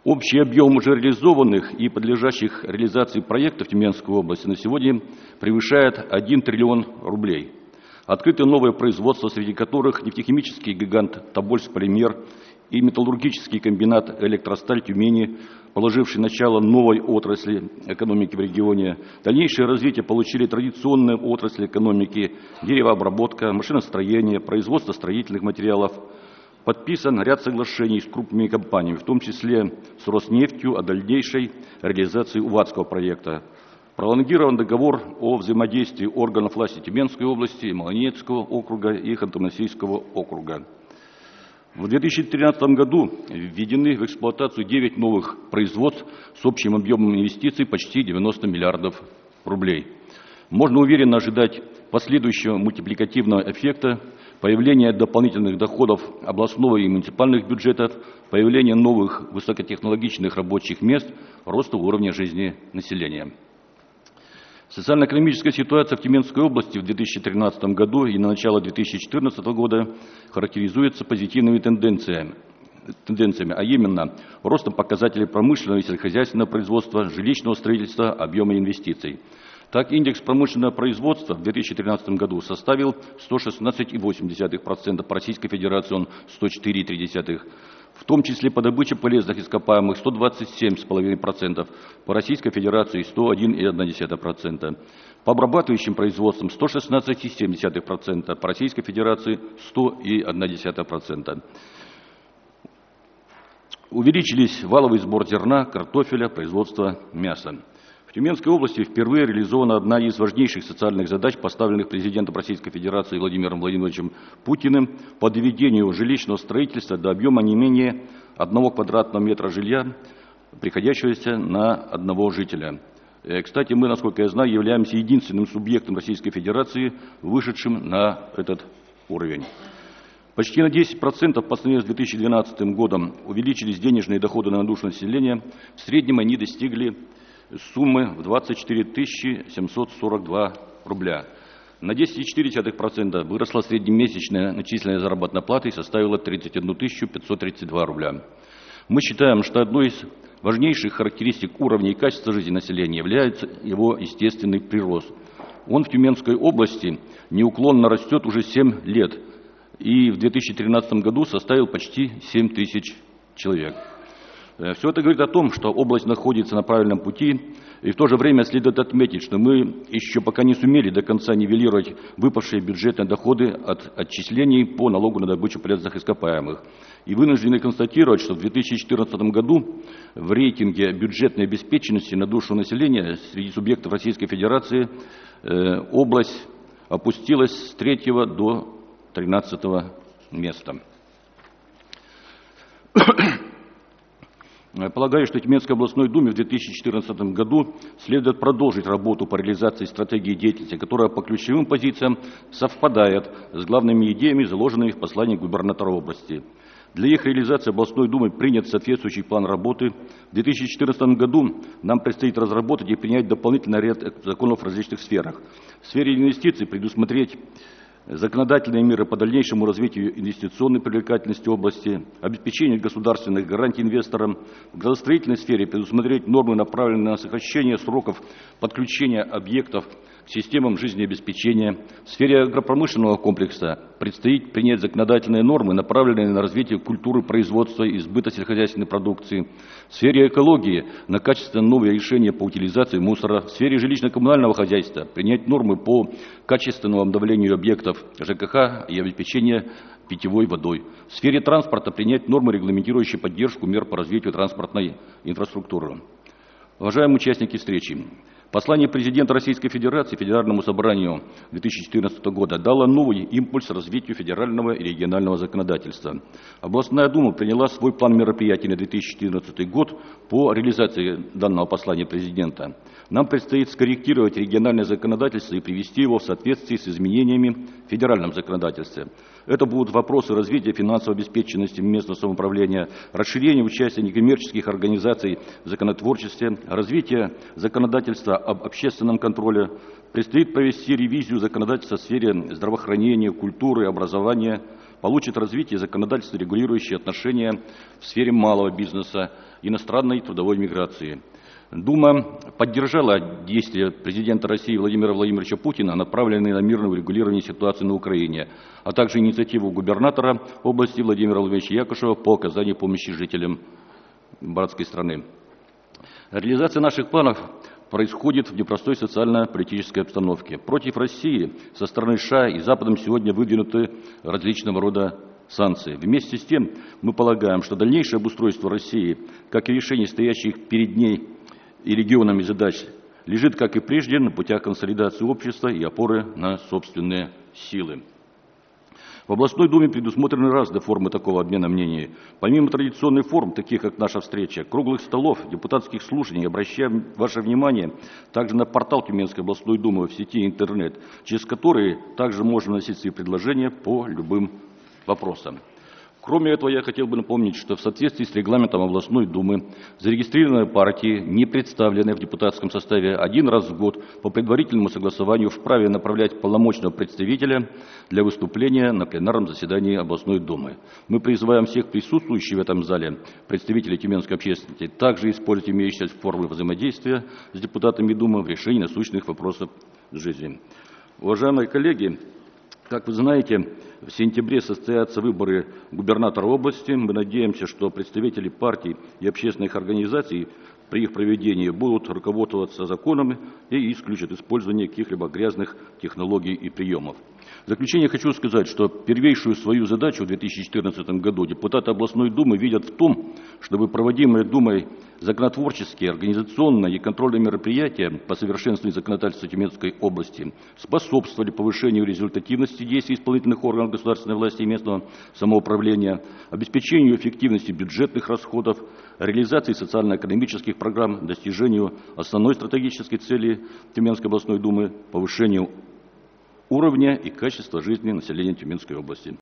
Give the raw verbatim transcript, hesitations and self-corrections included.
Общий объем уже реализованных и подлежащих реализации проектов Тюменской области на сегодня превышает один триллион рублей. Открыты новые производства, среди которых нефтехимический гигант «Тобольск-Полимер» и металлургический комбинат «Электросталь Тюмени», положивший начало новой отрасли экономики в регионе. Дальнейшее развитие получили традиционные отрасли экономики: деревообработка, машиностроение, производство строительных материалов. Подписан ряд соглашений с крупными компаниями, в том числе с Роснефтью, о дальнейшей реализации Уватского проекта. Пролонгирован договор о взаимодействии органов власти Тюменской области, Малониецкого округа и Ханты-Мансийского округа. В две тысячи тринадцатом году введены в эксплуатацию девять новых производств с общим объемом инвестиций почти девяносто миллиардов рублей. Можно уверенно ожидать последующего мультипликативного эффекта, появления дополнительных доходов областного и муниципальных бюджетов, появления новых высокотехнологичных рабочих мест, роста уровня жизни населения. Социально-экономическая ситуация в Тюменской области в две тысячи тринадцатом году и на начало две тысячи четырнадцатого года характеризуется позитивными тенденциями, тенденциями, а именно ростом показателей промышленного и сельскохозяйственного производства, жилищного строительства, объема инвестиций. Так, индекс промышленного производства в две тысячи тринадцатом году составил сто шестнадцать и восемь десятых процента, по Российской Федерации он сто четыре и три десятых процента. В том числе по добыче полезных ископаемых сто двадцать семь и пять десятых процента, по Российской Федерации сто один и одна десятая процента. По обрабатывающим производствам сто шестнадцать и семь десятых процента, по Российской Федерации сто и одна десятая процента. Увеличились валовый сбор зерна, картофеля, производство мяса. В Тюменской области впервые реализована одна из важнейших социальных задач, поставленных президентом Российской Федерации Владимиром Владимировичем Путиным по доведению жилищного строительства до объема не менее одного квадратного метра жилья, приходящегося на одного жителя. Кстати, мы, насколько я знаю, являемся единственным субъектом Российской Федерации, вышедшим на этот уровень. Почти на десять процентов по сравнению с две тысячи двенадцатым годом увеличились денежные доходы на душу населения. В среднем они достигли суммы в двадцать четыре тысячи семьсот сорок два рубля. На десять целых четыре десятых процента выросла среднемесячная начисленная заработная плата и составила тридцать одну тысячу пятьсот тридцать два рубля. Мы считаем, что одной из важнейших характеристик уровня и качества жизни населения является его естественный прирост. Он в Тюменской области неуклонно растет уже семь лет и в две тысячи тринадцатом году составил почти семь тысяч человек. Все это говорит о том, что область находится на правильном пути, и в то же время следует отметить, что мы еще пока не сумели до конца нивелировать выпавшие бюджетные доходы от отчислений по налогу на добычу полезных ископаемых. И вынуждены констатировать, что в две тысячи четырнадцатом году в рейтинге бюджетной обеспеченности на душу населения среди субъектов Российской Федерации э, область опустилась с третьего до тринадцатого места. Полагаю, что Тюменской областной думе в две тысячи четырнадцатом году следует продолжить работу по реализации стратегии деятельности, которая по ключевым позициям совпадает с главными идеями, заложенными в послании губернатора области. Для их реализации областной думой принят соответствующий план работы. В две тысячи четырнадцатом году нам предстоит разработать и принять дополнительный ряд законов в различных сферах. В сфере инвестиций предусмотреть законодательные меры по дальнейшему развитию инвестиционной привлекательности области, обеспечение государственных гарантий инвесторам. В градостроительной сфере предусмотреть нормы, направленные на сокращение сроков подключения объектов к системам жизнеобеспечения. В сфере агропромышленного комплекса предстоит принять законодательные нормы, направленные на развитие культуры производства и сбыта сельскохозяйственной продукции. В сфере экологии на качественно новые решения по утилизации мусора. В сфере жилищно-коммунального хозяйства принять нормы по качественному обновлению объектов ЖКХ и обеспечения питьевой водой. В сфере транспорта принять нормы, регламентирующие поддержку мер по развитию транспортной инфраструктуры. Уважаемые участники встречи, послание президента Российской Федерации Федеральному собранию две тысячи четырнадцатого года дало новый импульс развитию федерального и регионального законодательства. Областная дума приняла свой план мероприятий на две тысячи четырнадцатый год по реализации данного послания президента. Нам предстоит скорректировать региональное законодательство и привести его в соответствие с изменениями в федеральном законодательстве. Это будут вопросы развития финансовой обеспеченности местного самоуправления, расширения участия некоммерческих организаций в законотворчестве, развитие законодательства об общественном контроле. Предстоит провести ревизию законодательства в сфере здравоохранения, культуры, образования. получит развитие законодательства, регулирующее отношения в сфере малого бизнеса, иностранной трудовой миграции. Дума поддержала действия президента России Владимира Владимировича Путина, направленные на мирное урегулирование ситуации на Украине, а также инициативу губернатора области Владимира Владимировича Якушева по оказанию помощи жителям братской страны. Реализация наших планов происходит в непростой социально-политической обстановке. Против России со стороны США и Западом сегодня выдвинуты различного рода санкции. Вместе с тем мы полагаем, что дальнейшее обустройство России, как и решение стоящих перед ней и регионами задач, лежит, как и прежде, на путях консолидации общества и опоры на собственные силы. В областной думе предусмотрены разные формы такого обмена мнений. Помимо традиционных форм, таких как наша встреча, круглых столов, депутатских слушаний, обращаем ваше внимание также на портал Тюменской областной думы в сети интернет, через который также можно вносить свои предложения по любым вопросам. Кроме этого, я хотел бы напомнить, что в соответствии с регламентом областной думы зарегистрированные партии, не представленные в депутатском составе, один раз в год по предварительному согласованию вправе направлять полномочного представителя для выступления на пленарном заседании областной думы. Мы призываем всех присутствующих в этом зале представителей тюменской общественности также использовать имеющиеся формы взаимодействия с депутатами думы в решении насущных вопросов жизни. Уважаемые коллеги, как вы знаете, в сентябре состоятся выборы губернатора области. Мы надеемся, что представители партий и общественных организаций при их проведении будут руководствоваться законами и исключат использование каких-либо грязных технологий и приемов. В заключение хочу сказать, что первейшую свою задачу в две тысячи четырнадцатом году депутаты областной думы видят в том, чтобы проводимые думой законотворческие, организационные и контрольные мероприятия по совершенствованию законодательства Тюменской области способствовали повышению результативности действий исполнительных органов государственной власти и местного самоуправления, обеспечению эффективности бюджетных расходов, реализации социально-экономических программ, достижению основной стратегической цели Тюменской областной думы – повышению уровня и качества жизни населения Тюменской области.